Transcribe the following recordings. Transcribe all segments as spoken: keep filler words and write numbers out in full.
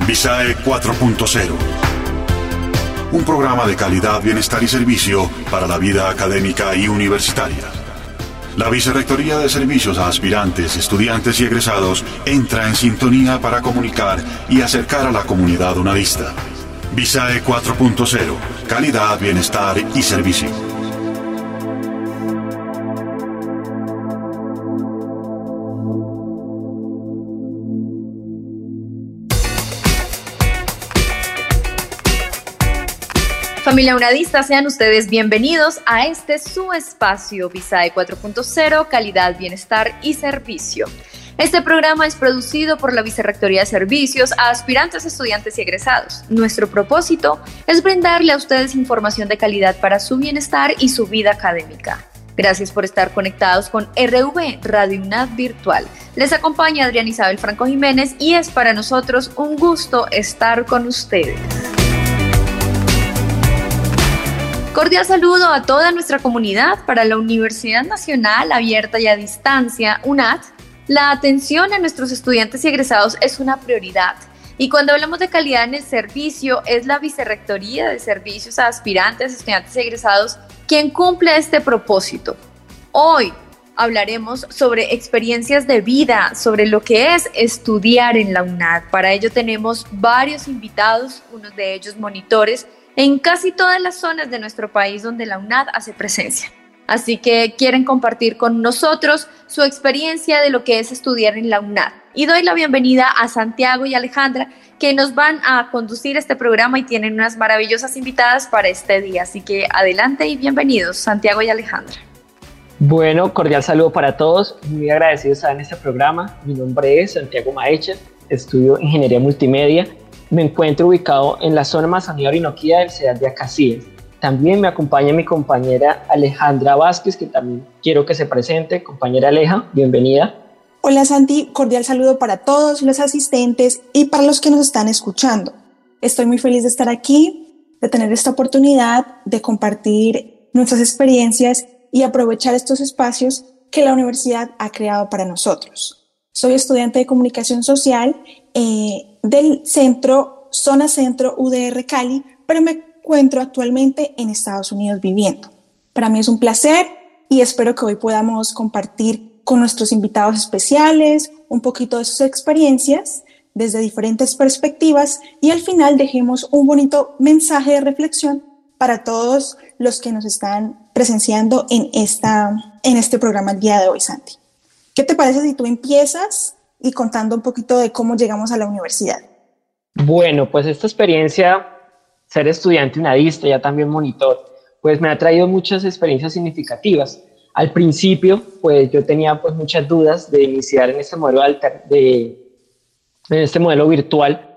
Visae cuatro punto cero. Un programa de calidad, bienestar y servicio para la vida académica y universitaria. La Vicerrectoría de Servicios a Aspirantes, Estudiantes y Egresados entra en sintonía para comunicar y acercar a la comunidad unadista. Visae cuatro punto cero. Calidad, bienestar y servicio. Familia unadista, sean ustedes bienvenidos a este su espacio Visae cuatro punto cero, calidad, bienestar y servicio. Este programa es producido por la Vicerrectoría de Servicios a Aspirantes, Estudiantes y Egresados. Nuestro propósito es brindarle a ustedes información de calidad para su bienestar y su vida académica. Gracias por estar conectados con R V Radio UNAD Virtual. Les acompaña Adriana Isabel Franco Jiménez y es para nosotros un gusto estar con ustedes. Cordial saludo a toda nuestra comunidad. Para la Universidad Nacional Abierta y a Distancia, UNAD, la atención a nuestros estudiantes y egresados es una prioridad. Y cuando hablamos de calidad en el servicio, es la Vicerrectoría de Servicios a Aspirantes, Estudiantes y Egresados quien cumple este propósito. Hoy hablaremos sobre experiencias de vida, sobre lo que es estudiar en la UNAD. Para ello tenemos varios invitados, unos de ellos monitores, en casi todas las zonas de nuestro país donde la UNAD hace presencia. Así que quieren compartir con nosotros su experiencia de lo que es estudiar en la UNAD. Y doy la bienvenida a Santiago y Alejandra, que nos van a conducir este programa y tienen unas maravillosas invitadas para este día. Así que adelante y bienvenidos, Santiago y Alejandra. Bueno, cordial saludo para todos. Muy agradecido de estar en este programa. Mi nombre es Santiago Maecha, estudio Ingeniería Multimedia. Me encuentro ubicado en la zona Amazonía Orinoquía del C E D de Acacíes. También me acompaña mi compañera Alejandra Vázquez, que también quiero que se presente. Compañera Aleja, bienvenida. Hola Santi, cordial saludo para todos los asistentes y para los que nos están escuchando. Estoy muy feliz de estar aquí, de tener esta oportunidad de compartir nuestras experiencias y aprovechar estos espacios que la universidad ha creado para nosotros. Soy estudiante de Comunicación Social eh, del centro, zona centro U D R Cali, pero me encuentro actualmente en Estados Unidos viviendo. Para mí es un placer y espero que hoy podamos compartir con nuestros invitados especiales un poquito de sus experiencias desde diferentes perspectivas y al final dejemos un bonito mensaje de reflexión para todos los que nos están presenciando en, esta, en este programa el día de hoy, Santi. ¿Qué te parece si tú empiezas y contando un poquito de cómo llegamos a la universidad? Bueno, pues esta experiencia, ser estudiante unadista, ya también monitor, pues me ha traído muchas experiencias significativas. Al principio, pues yo tenía pues muchas dudas de iniciar en este modelo, alter, de, en este modelo virtual,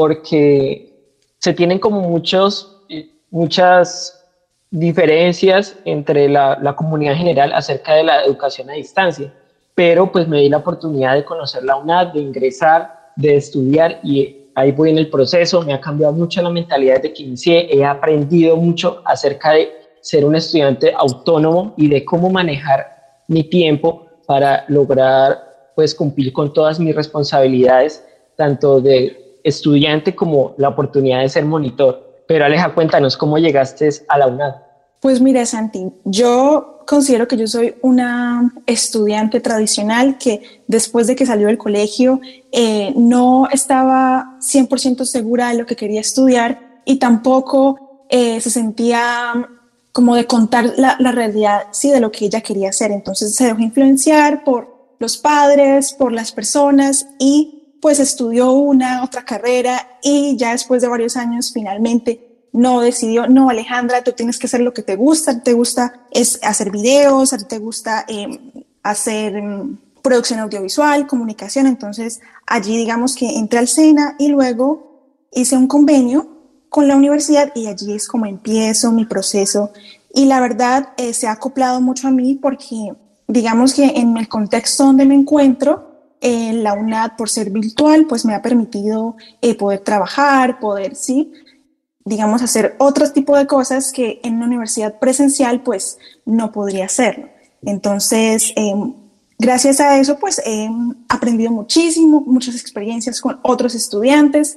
porque se tienen como muchos, muchas diferencias entre la, la comunidad general acerca de la educación a distancia. Pero pues me di la oportunidad de conocer la UNAD, de ingresar, de estudiar y ahí voy en el proceso. Me ha cambiado mucho la mentalidad desde que inicié, he aprendido mucho acerca de ser un estudiante autónomo y de cómo manejar mi tiempo para lograr pues cumplir con todas mis responsabilidades, tanto de estudiante como la oportunidad de ser monitor. Pero Aleja, cuéntanos, ¿cómo llegaste a la UNAD? Pues mira, Santi, yo considero que yo soy una estudiante tradicional que después de que salió del colegio eh, no estaba cien por ciento segura de lo que quería estudiar y tampoco eh, se sentía como de contar la, la realidad sí, de lo que ella quería hacer. Entonces se dejó influenciar por los padres, por las personas y pues estudió una, otra carrera y ya después de varios años finalmente no decidió, no Alejandra, tú tienes que hacer lo que te gusta, te gusta es hacer videos, a ti te gusta eh, hacer eh, producción audiovisual, comunicación. Entonces allí digamos que entré al SENA y luego hice un convenio con la universidad y allí es como empiezo mi proceso y la verdad eh, se ha acoplado mucho a mí porque digamos que en el contexto donde me encuentro, eh, la UNAD por ser virtual pues me ha permitido eh, poder trabajar, poder sí, digamos hacer otro tipo de cosas que en una universidad presencial pues no podría hacerlo. Entonces eh, gracias a eso pues he aprendido muchísimo, muchas experiencias con otros estudiantes.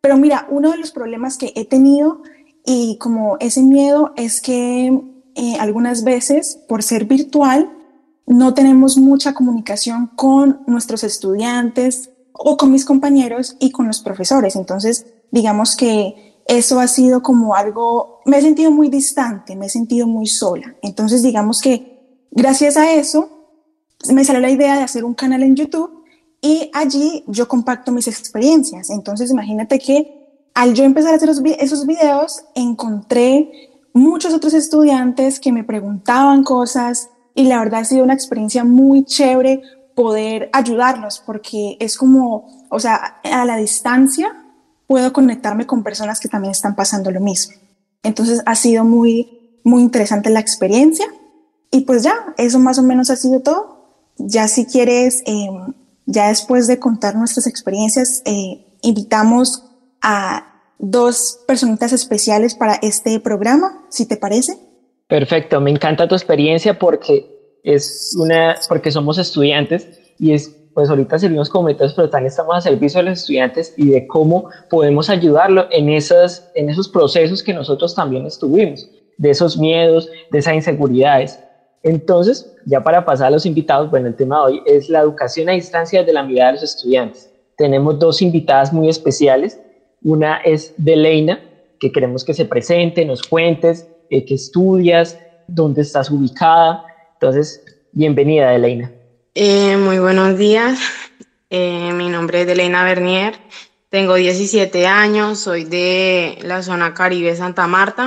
Pero mira, uno de los problemas que he tenido y como ese miedo es que eh, algunas veces, por ser virtual, no tenemos mucha comunicación con nuestros estudiantes o con mis compañeros y con los profesores. Entonces, digamos que eso ha sido como algo, me he sentido muy distante, me he sentido muy sola. Entonces, digamos que gracias a eso, me salió la idea de hacer un canal en YouTube y allí yo comparto mis experiencias. Entonces, imagínate que al yo empezar a hacer esos videos, encontré muchos otros estudiantes que me preguntaban cosas y la verdad ha sido una experiencia muy chévere poder ayudarlos porque es como, o sea, a la distancia puedo conectarme con personas que también están pasando lo mismo. Entonces, ha sido muy, muy interesante la experiencia y pues ya, eso más o menos ha sido todo. Ya si quieres, eh, ya después de contar nuestras experiencias, eh, invitamos a dos personitas especiales para este programa, si te parece. Perfecto, me encanta tu experiencia porque es una, porque somos estudiantes y es, pues ahorita servimos como mentores, pero también estamos a servicio de los estudiantes y de cómo podemos ayudarlo en esas, en esos procesos que nosotros también estuvimos, de esos miedos, de esas inseguridades. Entonces, ya para pasar a los invitados, bueno, el tema de hoy es la educación a distancia desde la mirada de los estudiantes. Tenemos dos invitadas muy especiales. Una es Deleina, que queremos que se presente, nos cuentes eh, qué estudias, dónde estás ubicada. Entonces, bienvenida, Deleina. Eh, muy buenos días. Eh, mi nombre es Deleina Bernier. Tengo diecisiete años, soy de la zona Caribe Santa Marta.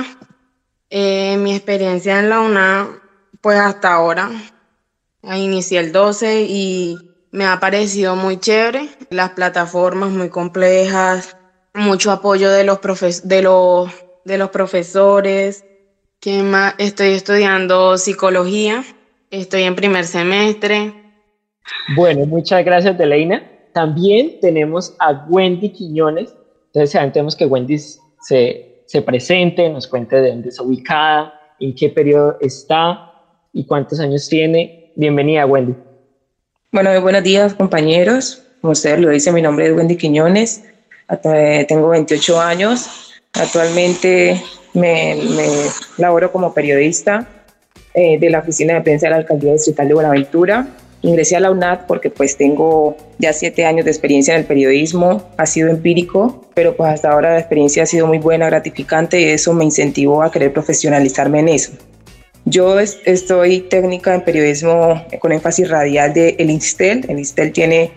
Eh, mi experiencia en la UNA, pues hasta ahora, inicié el doce y me ha parecido muy chévere. Las plataformas muy complejas, mucho apoyo de los, profe- de los, de los profesores. ¿Qué más? Estoy estudiando psicología, estoy en primer semestre. Bueno, muchas gracias, Deleina. También tenemos a Wendy Quiñones. Entonces, sabemos que Wendy se, se presente, nos cuente de dónde está ubicada, en qué periodo está y cuántos años tiene. Bienvenida, Wendy. Bueno, muy buenos días, compañeros. Como ustedes lo dicen, mi nombre es Wendy Quiñones. Tengo veintiocho años. Actualmente me, me laboro como periodista eh, de la Oficina de Prensa de la Alcaldía Distrital de Buenaventura. Ingresé a la UNAD porque pues tengo ya siete años de experiencia en el periodismo. Ha sido empírico, pero pues hasta ahora la experiencia ha sido muy buena, gratificante, y eso me incentivó a querer profesionalizarme en eso. Yo es, estoy técnica en periodismo con énfasis radial de el INSTEL. El INSTEL tiene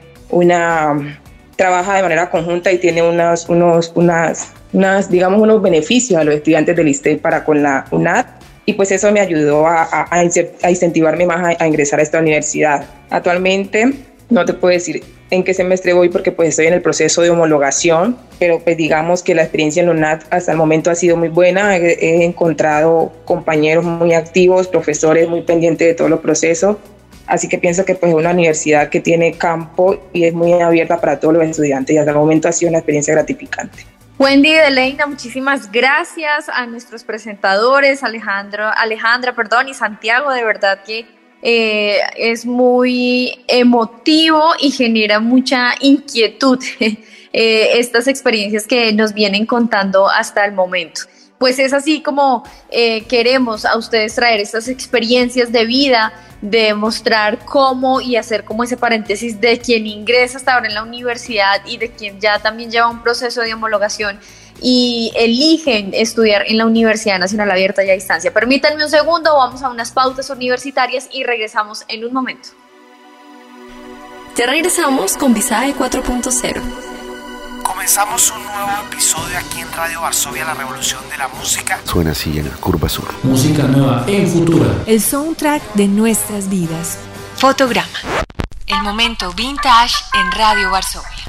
una, trabaja de manera conjunta y tiene unas, unos, unas, unas, digamos, unos beneficios a los estudiantes del INSTEL para con la UNAD. Y pues eso me ayudó a, a, a incentivarme más a, a ingresar a esta universidad. Actualmente no te puedo decir en qué semestre voy porque pues estoy en el proceso de homologación, pero pues digamos que la experiencia en la UNAD hasta el momento ha sido muy buena. He, he encontrado compañeros muy activos, profesores muy pendientes de todos los procesos, así que pienso que pues es una universidad que tiene campo y es muy abierta para todos los estudiantes y hasta el momento ha sido una experiencia gratificante. Wendy y Deleina, muchísimas gracias a nuestros presentadores, Alejandro, Alejandra, perdón, y Santiago, de verdad que eh, es muy emotivo y genera mucha inquietud eh, estas experiencias que nos vienen contando hasta el momento. Pues es así como eh, queremos a ustedes traer estas experiencias de vida, de mostrar cómo y hacer como ese paréntesis de quien ingresa hasta ahora en la universidad y de quien ya también lleva un proceso de homologación y eligen estudiar en la Universidad Nacional Abierta y a Distancia. Permítanme un segundo, vamos a unas pautas universitarias y regresamos en un momento. Ya regresamos con Visae cuatro punto cero. Comenzamos un nuevo episodio aquí en Radio Varsovia, la revolución de la música. Suena así en la curva sur. Música nueva en Futura. El soundtrack de nuestras vidas. Fotograma. El momento vintage en Radio Varsovia.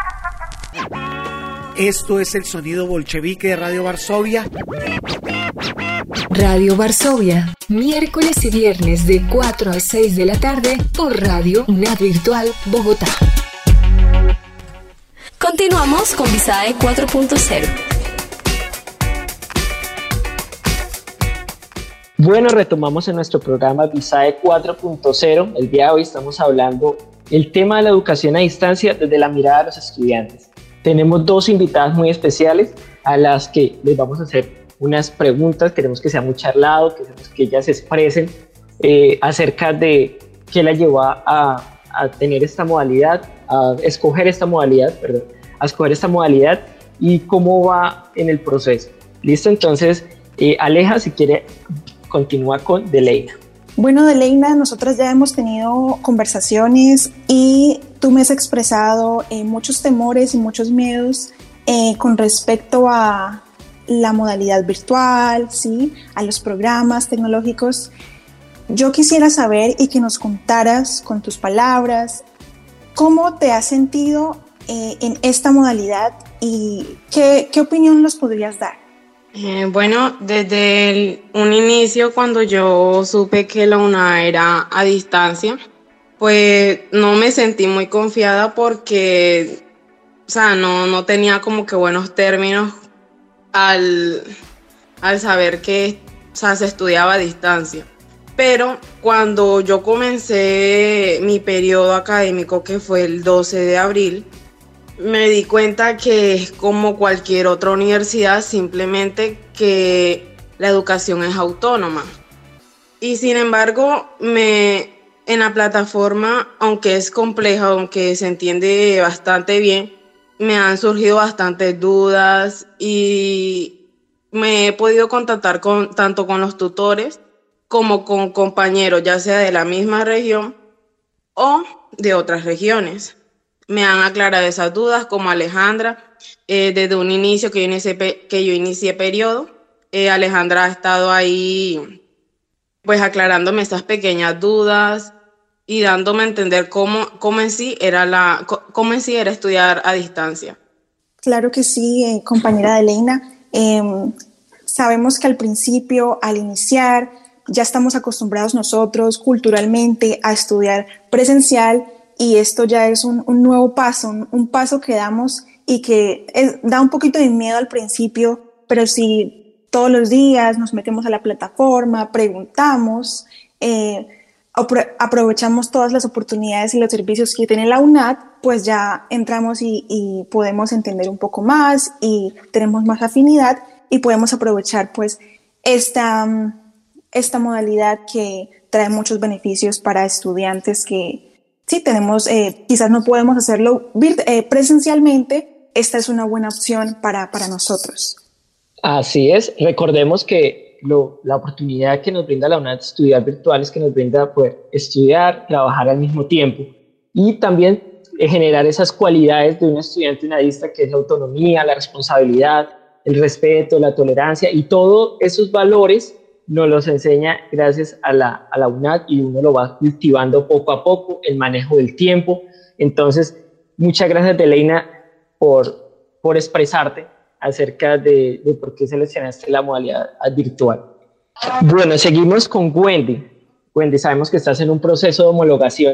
Esto es el sonido bolchevique de Radio Varsovia. Radio Varsovia, miércoles y viernes de cuatro a seis de la tarde por Radio UNAD Virtual Bogotá. Continuamos con Visae cuatro punto cero. Bueno, retomamos en nuestro programa Visae cuatro punto cero. El día de hoy estamos hablando el tema de la educación a distancia desde la mirada de los estudiantes. tenemos dos invitadas muy especiales a las que les vamos a hacer unas preguntas. Queremos que sea muy charlado, queremos que ellas se expresen eh, acerca de qué la llevó a, a tener esta modalidad, a escoger esta modalidad, perdón, a escoger esta modalidad y cómo va en el proceso. ¿Listo? Entonces, eh, Aleja, si quiere, continúa con Deleina. Bueno, Deleina, nosotras ya hemos tenido conversaciones y tú me has expresado eh, muchos temores y muchos miedos eh, con respecto a la modalidad virtual, ¿sí? A los programas tecnológicos. Yo quisiera saber y que nos contaras con tus palabras cómo te has sentido eh, en esta modalidad y qué, qué opinión nos podrías dar. Eh, bueno, desde el, un inicio, cuando yo supe que la UNAD era a distancia, pues no me sentí muy confiada porque, o sea, no, no tenía como que buenos términos al, al saber que, o sea, se estudiaba a distancia. Pero cuando yo comencé mi periodo académico, que fue el doce de abril, me di cuenta que es como cualquier otra universidad, simplemente que la educación es autónoma. Y sin embargo, me, en la plataforma, aunque es compleja, aunque se entiende bastante bien, me han surgido bastantes dudas y me he podido contactar con, tanto con los tutores como con compañeros, ya sea de la misma región o de otras regiones. Me han aclarado esas dudas, como Alejandra, eh, desde un inicio que yo inicié, que yo inicié periodo. Eh, Alejandra ha estado ahí pues aclarándome esas pequeñas dudas y dándome a entender cómo, cómo, en sí era la, cómo en sí era estudiar a distancia. Claro que sí, eh, compañera Deleina. Eh, sabemos que al principio, al iniciar, ya estamos acostumbrados nosotros culturalmente a estudiar presencial, y esto ya es un, un nuevo paso, un, un paso que damos y que es, da un poquito de miedo al principio, pero si todos los días nos metemos a la plataforma, preguntamos, eh, apro- aprovechamos todas las oportunidades y los servicios que tiene la UNAD, pues ya entramos y, y podemos entender un poco más y tenemos más afinidad y podemos aprovechar pues esta, esta modalidad que trae muchos beneficios para estudiantes que sí, tenemos, eh, quizás no podemos hacerlo virt- eh, presencialmente, esta es una buena opción para, para nosotros. Así es, recordemos que lo, la oportunidad que nos brinda la UNAD de estudiar virtual es que nos brinda poder estudiar, trabajar al mismo tiempo y también eh, generar esas cualidades de un estudiante unadista, que es la autonomía, la responsabilidad, el respeto, la tolerancia, y todos esos valores nos los enseña gracias a la, a la UNAD, y uno lo va cultivando poco a poco, el manejo del tiempo. Entonces, muchas gracias, Deleina, por, por expresarte acerca de, de por qué seleccionaste la modalidad virtual. Bueno, seguimos con Wendy. Wendy, sabemos que estás en un proceso de homologación,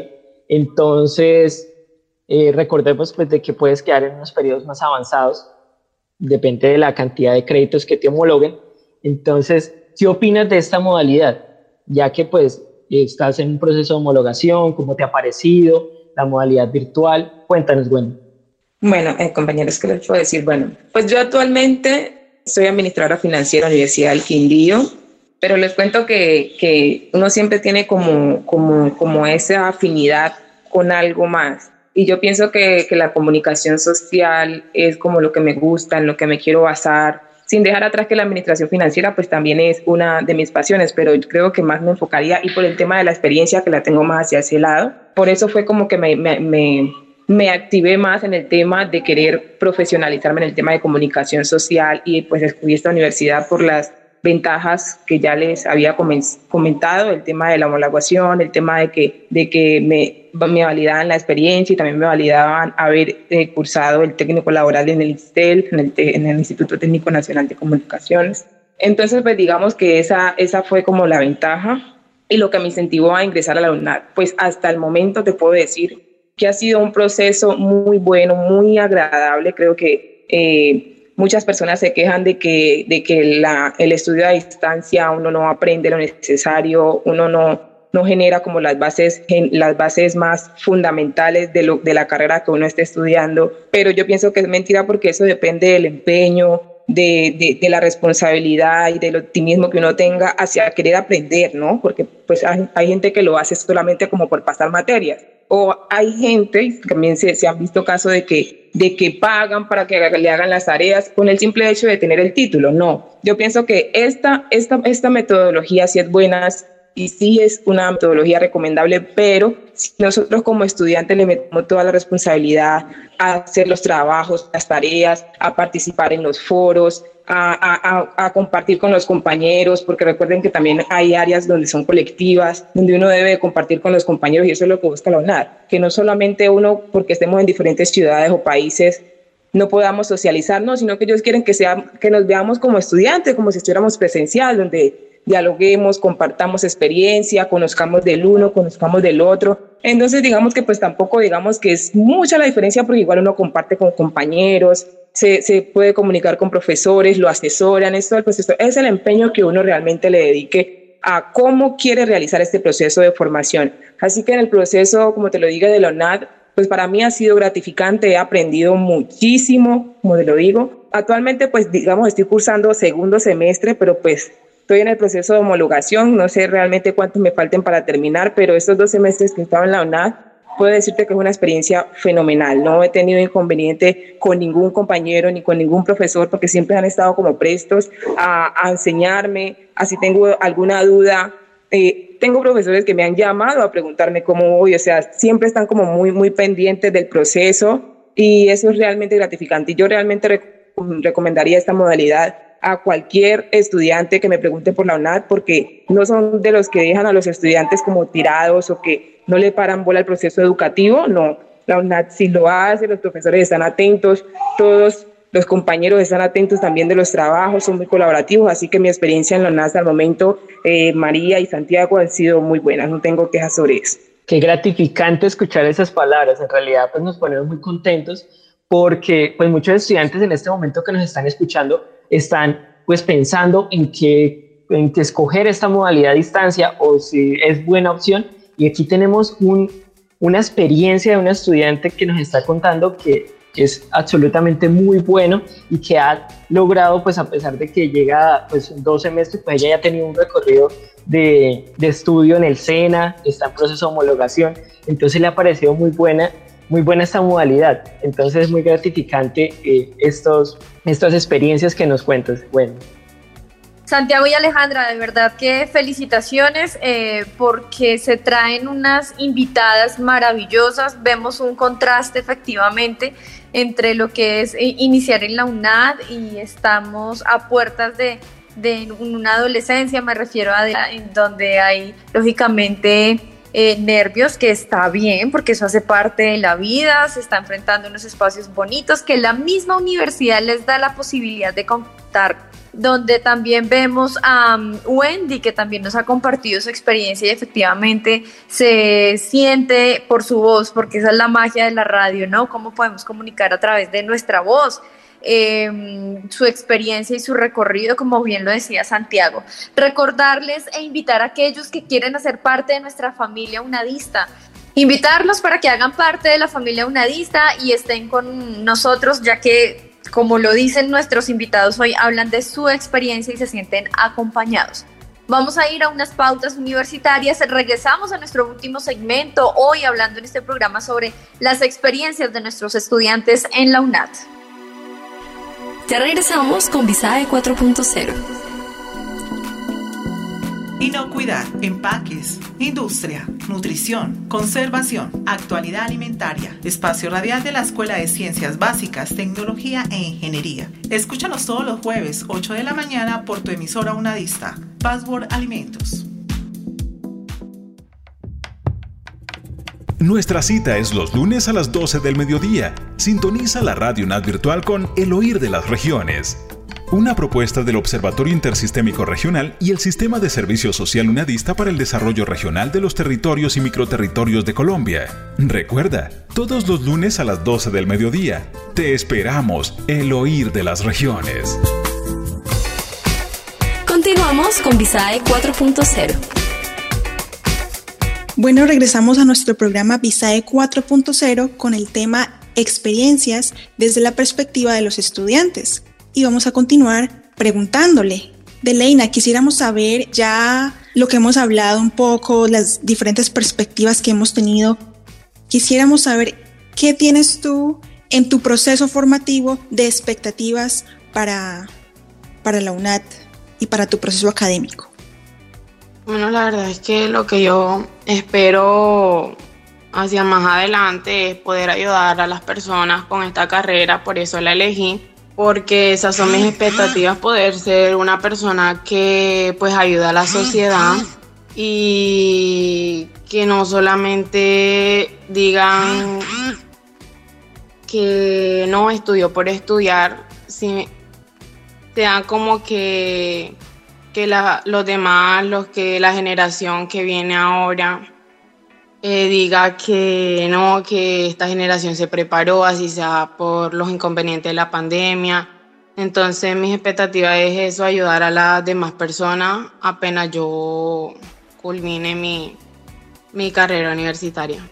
entonces eh, recordemos pues, de que puedes quedar en unos periodos más avanzados, depende de la cantidad de créditos que te homologuen. Entonces, ¿qué opinas de esta modalidad? Ya que pues estás en un proceso de homologación, ¿cómo te ha parecido la modalidad virtual? Cuéntanos, Wendy. Bueno, eh, compañeros, ¿qué les puedo decir? Bueno, pues yo actualmente soy administradora financiera en la Universidad del Quindío, pero les cuento que, que uno siempre tiene como, como, como esa afinidad con algo más. Y yo pienso que, que la comunicación social es como lo que me gusta, en lo que me quiero basar, sin dejar atrás que la administración financiera pues también es una de mis pasiones, pero creo que más me enfocaría, y por el tema de la experiencia que la tengo más hacia ese lado, por eso fue como que me, me, me, me activé más en el tema de querer profesionalizarme en el tema de comunicación social, y pues escogí esta universidad por las ventajas que ya les había comentado, el tema de la homologación, el tema de que, de que me, me validaban la experiencia y también me validaban haber eh, cursado el técnico laboral en el ISTEL, en el, en el Instituto Técnico Nacional de Comunicaciones. Entonces, pues digamos que esa, esa fue como la ventaja y lo que me incentivó a ingresar a la UNAD. Pues hasta el momento te puedo decir que ha sido un proceso muy bueno, muy agradable. Creo que eh, muchas personas se quejan de que, de que la, el estudio a distancia uno no aprende lo necesario, uno no, no genera como las bases, las bases más fundamentales de, lo, de la carrera que uno esté estudiando, pero yo pienso que es mentira porque eso depende del empeño, de, de, de la responsabilidad y del optimismo que uno tenga hacia querer aprender, ¿no? Porque pues hay, hay gente que lo hace solamente como por pasar materias, o hay gente, también se, se han visto casos de que, de que pagan para que le hagan las tareas con el simple hecho de tener el título. No, yo pienso que esta, esta, esta metodología sí es buena y sí es una metodología recomendable, pero si nosotros como estudiantes le metemos toda la responsabilidad a hacer los trabajos, las tareas, a participar en los foros, a, a, a compartir con los compañeros, porque recuerden que también hay áreas donde son colectivas, donde uno debe compartir con los compañeros, y eso es lo que busca la UNAD, que no solamente uno, porque estemos en diferentes ciudades o países, no podamos socializarnos, sino que ellos quieren que, sea, que nos veamos como estudiantes, como si estuviéramos presencial, donde dialoguemos, compartamos experiencia, conozcamos del uno, conozcamos del otro. Entonces, digamos que pues tampoco digamos que es mucha la diferencia, porque igual uno comparte con compañeros, se, se puede comunicar con profesores, lo asesoran, esto, pues esto es el empeño que uno realmente le dedique a cómo quiere realizar este proceso de formación. Así que en el proceso, como te lo digo, de la UNAD, pues para mí ha sido gratificante, he aprendido muchísimo, como te lo digo. Actualmente, pues digamos, estoy cursando segundo semestre, pero pues estoy en el proceso de homologación, no sé realmente cuántos me falten para terminar, pero estos dos semestres que he estado en la UNAD, puedo decirte que es una experiencia fenomenal. No he tenido inconveniente con ningún compañero ni con ningún profesor, porque siempre han estado como prestos a, a enseñarme, así tengo alguna duda. Eh, tengo profesores que me han llamado a preguntarme cómo voy, o sea, siempre están como muy, muy pendientes del proceso, y eso es realmente gratificante. Y yo realmente rec- recomendaría esta modalidad a cualquier estudiante que me pregunte por la UNAD, porque no son de los que dejan a los estudiantes como tirados o que no le paran bola al proceso educativo. No, la UNAD sí lo hace, los profesores están atentos, todos los compañeros están atentos también de los trabajos, son muy colaborativos, así que mi experiencia en la UNAD hasta el momento, eh, María y Santiago, han sido muy buenas, no tengo quejas sobre eso. Qué gratificante escuchar esas palabras. En realidad pues nos ponemos muy contentos, porque pues muchos estudiantes en este momento que nos están escuchando están pues pensando en que, en que escoger esta modalidad a distancia o si es buena opción, y aquí tenemos un, una experiencia de una estudiante que nos está contando que es absolutamente muy bueno y que ha logrado, pues a pesar de que llega pues dos semestres, pues ella ya ha tenido un recorrido de, de estudio en el SENA, está en proceso de homologación, entonces le ha parecido muy buena Muy buena esta modalidad, entonces es muy gratificante eh, estos, estas experiencias que nos cuentas. Bueno. Santiago y Alejandra, de verdad que felicitaciones eh, porque se traen unas invitadas maravillosas. Vemos un contraste efectivamente entre lo que es iniciar en la UNAD y estamos a puertas de, de una adolescencia, me refiero a de, en donde hay lógicamente Eh, nervios, que está bien porque eso hace parte de la vida, se está enfrentando unos espacios bonitos que la misma universidad les da la posibilidad de contar, donde también vemos a um, Wendy, que también nos ha compartido su experiencia y efectivamente se siente por su voz, porque esa es la magia de la radio, ¿no? Cómo podemos comunicar a través de nuestra voz. Eh, su experiencia y su recorrido, como bien lo decía Santiago. Recordarles e invitar a aquellos que quieren hacer parte de nuestra familia unadista, invitarlos para que hagan parte de la familia unadista y estén con nosotros, ya que, como lo dicen nuestros invitados hoy, hablan de su experiencia y se sienten acompañados. Vamos a ir a unas pautas universitarias, regresamos a nuestro último segmento, hoy hablando en este programa sobre las experiencias de nuestros estudiantes en la UNAD. Ya regresamos con Visae cuatro punto cero. Inocuidad, empaques, industria, nutrición, conservación, actualidad alimentaria, espacio radial de la Escuela de Ciencias Básicas, Tecnología e Ingeniería. Escúchanos todos los jueves, ocho de la mañana, por tu emisora unadista, Password Alimentos. Nuestra cita es los lunes a las doce del mediodía. Sintoniza la Radio UNAD virtual con El Oír de las Regiones, una propuesta del Observatorio Intersistémico Regional y el Sistema de Servicio Social Unadista para el Desarrollo Regional de los Territorios y Microterritorios de Colombia. Recuerda, todos los lunes a las doce del mediodía. Te esperamos, El Oír de las Regiones. Continuamos con Visae cuatro punto cero. Bueno, regresamos a nuestro programa Visae cuatro punto cero con el tema experiencias desde la perspectiva de los estudiantes. Y vamos a continuar preguntándole. Deleina, quisiéramos saber ya lo que hemos hablado un poco, las diferentes perspectivas que hemos tenido. Quisiéramos saber qué tienes tú en tu proceso formativo de expectativas para, para la UNAD y para tu proceso académico. Bueno, la verdad es que lo que yo espero hacia más adelante es poder ayudar a las personas con esta carrera, por eso la elegí, porque esas son mis expectativas, poder ser una persona que pues ayuda a la sociedad y que no solamente digan que no estudió por estudiar, si sean como que que la, los demás, los que la generación que viene ahora eh, diga que no, que esta generación se preparó, así sea por los inconvenientes de la pandemia. Entonces mis expectativas es eso, ayudar a las demás personas apenas yo culmine mi, mi carrera universitaria.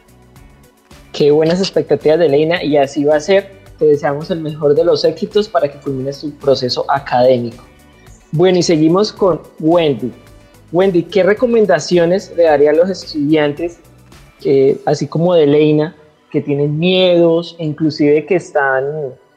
Qué buenas expectativas, Deleina, y así va a ser. Te deseamos el mejor de los éxitos para que culmines tu proceso académico. Bueno, y seguimos con Wendy. Wendy, ¿qué recomendaciones le daría a los estudiantes, eh, así como Deleina, que tienen miedos e inclusive que están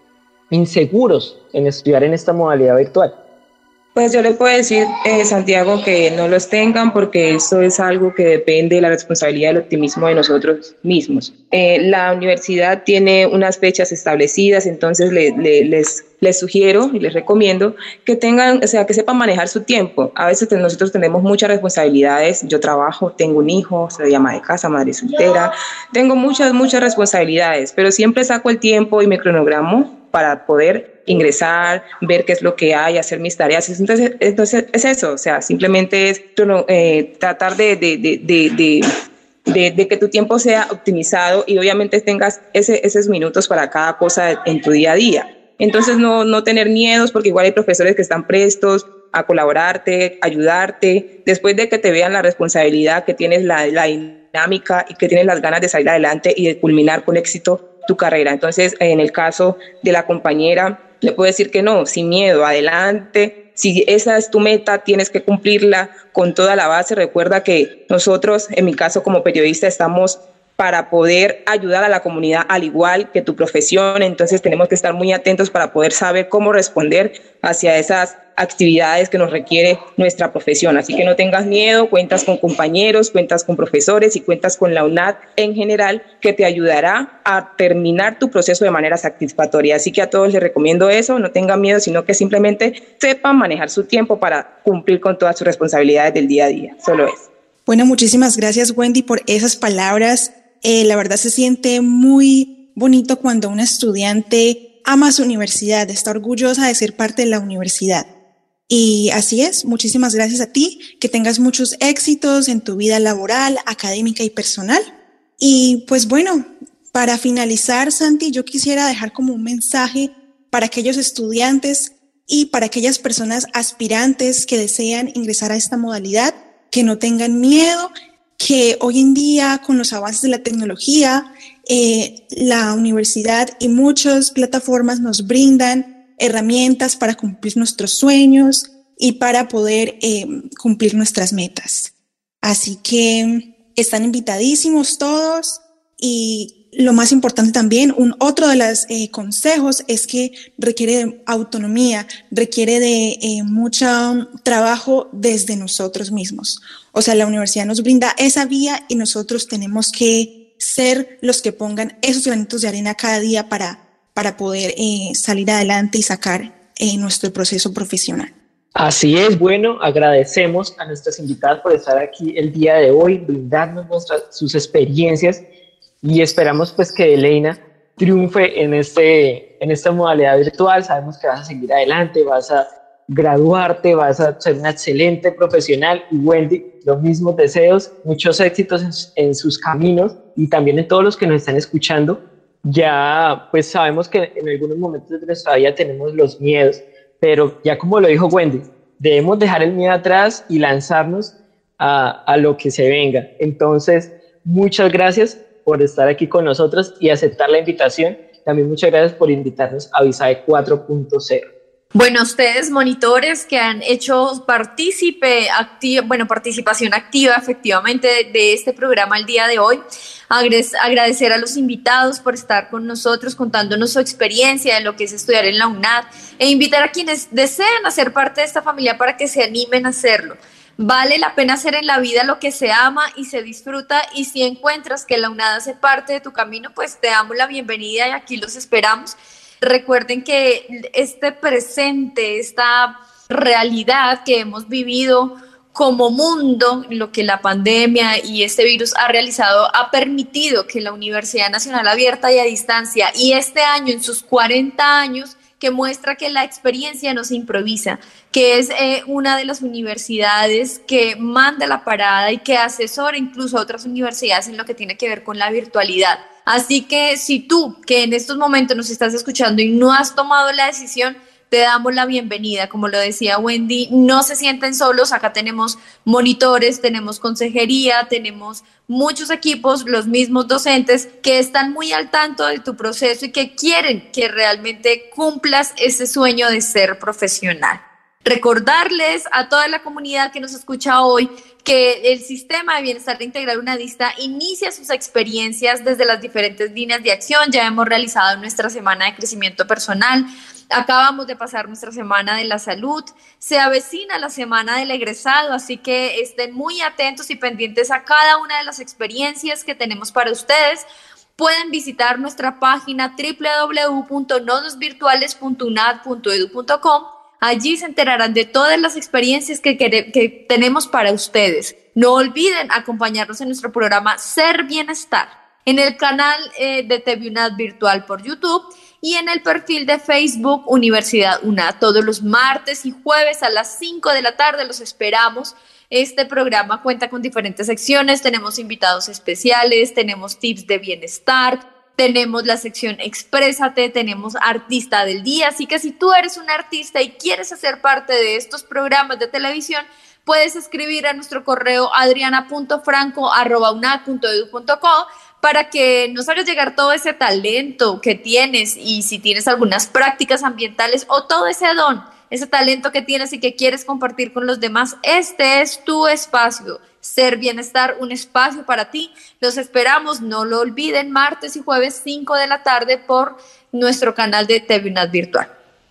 inseguros en estudiar en esta modalidad virtual? Pues yo le puedo decir, eh, Santiago, que no los tengan porque eso es algo que depende de la responsabilidad del optimismo de nosotros mismos. Eh, la universidad tiene unas fechas establecidas, entonces le, le, les, les sugiero y les recomiendo que tengan, o sea, que sepan manejar su tiempo. A veces nosotros tenemos muchas responsabilidades. Yo trabajo, tengo un hijo, soy ama de casa, madre soltera, tengo muchas, muchas responsabilidades, pero siempre saco el tiempo y me cronogramo para poder ingresar, ver qué es lo que hay, hacer mis tareas. Entonces, entonces es eso, o sea, simplemente es eh, tratar de, de, de, de, de, de, de que tu tiempo sea optimizado y obviamente tengas ese, esos minutos para cada cosa en tu día a día. Entonces, no, no tener miedos, porque igual hay profesores que están prestos a colaborarte, ayudarte, después de que te vean la responsabilidad, que tienes la, la dinámica y que tienes las ganas de salir adelante y de culminar con éxito tu carrera. Entonces, en el caso de la compañera, le puedo decir que no, sin miedo, adelante. Si esa es tu meta, tienes que cumplirla con toda la base. Recuerda que nosotros, en mi caso como periodista, estamos para poder ayudar a la comunidad al igual que tu profesión. Entonces tenemos que estar muy atentos para poder saber cómo responder hacia esas actividades que nos requiere nuestra profesión. Así que no tengas miedo, cuentas con compañeros, cuentas con profesores y cuentas con la UNAD en general, que te ayudará a terminar tu proceso de manera satisfactoria. Así que a todos les recomiendo eso, no tengan miedo, sino que simplemente sepan manejar su tiempo para cumplir con todas sus responsabilidades del día a día. Solo eso. Bueno, muchísimas gracias, Wendy, por esas palabras. Eh, la verdad se siente muy bonito cuando una estudiante ama su universidad, está orgullosa de ser parte de la universidad. Y así es, muchísimas gracias a ti, que tengas muchos éxitos en tu vida laboral, académica y personal. Y pues bueno, para finalizar, Santi, yo quisiera dejar como un mensaje para aquellos estudiantes y para aquellas personas aspirantes que desean ingresar a esta modalidad, que no tengan miedo, que hoy en día con los avances de la tecnología, eh, la universidad y muchas plataformas nos brindan herramientas para cumplir nuestros sueños y para poder eh, cumplir nuestras metas. Así que están invitadísimos todos, y lo más importante también, un otro de los eh, consejos es que requiere de autonomía, requiere de eh, mucho trabajo desde nosotros mismos. O sea, la universidad nos brinda esa vía y nosotros tenemos que ser los que pongan esos granitos de arena cada día para, para poder eh, salir adelante y sacar eh, nuestro proceso profesional. Así es, bueno, agradecemos a nuestras invitadas por estar aquí el día de hoy, brindarnos nuestras, sus experiencias, y esperamos pues que Deleina triunfe en, este, en esta modalidad virtual. Sabemos que vas a seguir adelante, vas a graduarte, vas a ser una excelente profesional, y Wendy, los mismos deseos, muchos éxitos en, en sus caminos, y también en todos los que nos están escuchando. Ya pues sabemos que en algunos momentos de nuestra vida tenemos los miedos, pero ya como lo dijo Wendy, debemos dejar el miedo atrás y lanzarnos a, a lo que se venga. Entonces, muchas gracias por estar aquí con nosotros y aceptar la invitación. También muchas gracias por invitarnos a Visae cuatro punto cero. Bueno, ustedes monitores que han hecho partícipe activa, bueno, participación activa efectivamente de, de este programa el día de hoy. Agradecer a los invitados por estar con nosotros contándonos su experiencia de lo que es estudiar en la UNAD e invitar a quienes deseen hacer parte de esta familia para que se animen a hacerlo. Vale la pena hacer en la vida lo que se ama y se disfruta, y si encuentras que la UNAD hace parte de tu camino, pues te damos la bienvenida y aquí los esperamos. Recuerden que este presente, esta realidad que hemos vivido como mundo, lo que la pandemia y este virus ha realizado, ha permitido que la Universidad Nacional Abierta y a Distancia, y este año en sus cuarenta años, que muestra que la experiencia no se improvisa, que es eh, una de las universidades que manda la parada y que asesora incluso a otras universidades en lo que tiene que ver con la virtualidad. Así que si tú, que en estos momentos nos estás escuchando y no has tomado la decisión, te damos la bienvenida. Como lo decía Wendy, no se sienten solos, acá tenemos monitores, tenemos consejería, tenemos muchos equipos, los mismos docentes que están muy al tanto de tu proceso y que quieren que realmente cumplas ese sueño de ser profesional. Recordarles a toda la comunidad que nos escucha hoy que el Sistema de Bienestar Integral UNADista inicia sus experiencias desde las diferentes líneas de acción. Ya hemos realizado nuestra semana de crecimiento personal, acabamos de pasar nuestra semana de la salud, se avecina la semana del egresado, así que estén muy atentos y pendientes a cada una de las experiencias que tenemos para ustedes. Pueden visitar nuestra página doble u doble u doble u punto nodos virtuales punto unad punto edu punto com. Allí se enterarán de todas las experiencias que, que, que tenemos para ustedes. No olviden acompañarnos en nuestro programa Ser Bienestar, en el canal eh, de T V UNAD Virtual por YouTube y en el perfil de Facebook Universidad UNAD. Todos los martes y jueves a las cinco de la tarde los esperamos. Este programa cuenta con diferentes secciones, tenemos invitados especiales, tenemos tips de bienestar, tenemos la sección Exprésate, tenemos Artista del Día, así que si tú eres un artista y quieres hacer parte de estos programas de televisión, puedes escribir a nuestro correo adriana punto franco arroba unad punto edu punto co para que nos hagas llegar todo ese talento que tienes, y si tienes algunas prácticas ambientales o todo ese don, ese talento que tienes y que quieres compartir con los demás, este es tu espacio. Ser Bienestar, un espacio para ti. Los esperamos, no lo olviden, martes y jueves cinco de la tarde por nuestro canal de T V UNAD Virtual.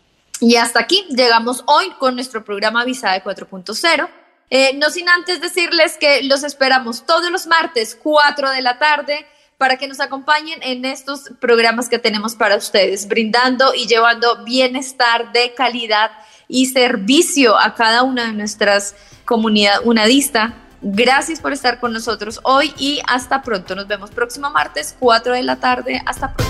Y hasta aquí llegamos hoy con nuestro programa Visae cuatro punto cero. Eh, no sin antes decirles que los esperamos todos los martes cuatro de la tarde para que nos acompañen en estos programas que tenemos para ustedes, brindando y llevando bienestar de calidad y servicio a cada una de nuestras comunidades unadistas. Gracias por estar con nosotros hoy y hasta pronto. Nos vemos próximo martes, cuatro de la tarde. Hasta pronto.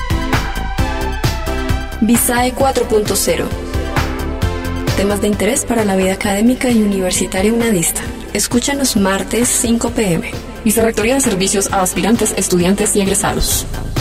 Visae cuatro punto cero. Temas de interés para la vida académica y universitaria unadista. Escúchanos martes cinco p m Vicerrectoría de Servicios a Aspirantes, Estudiantes y Egresados.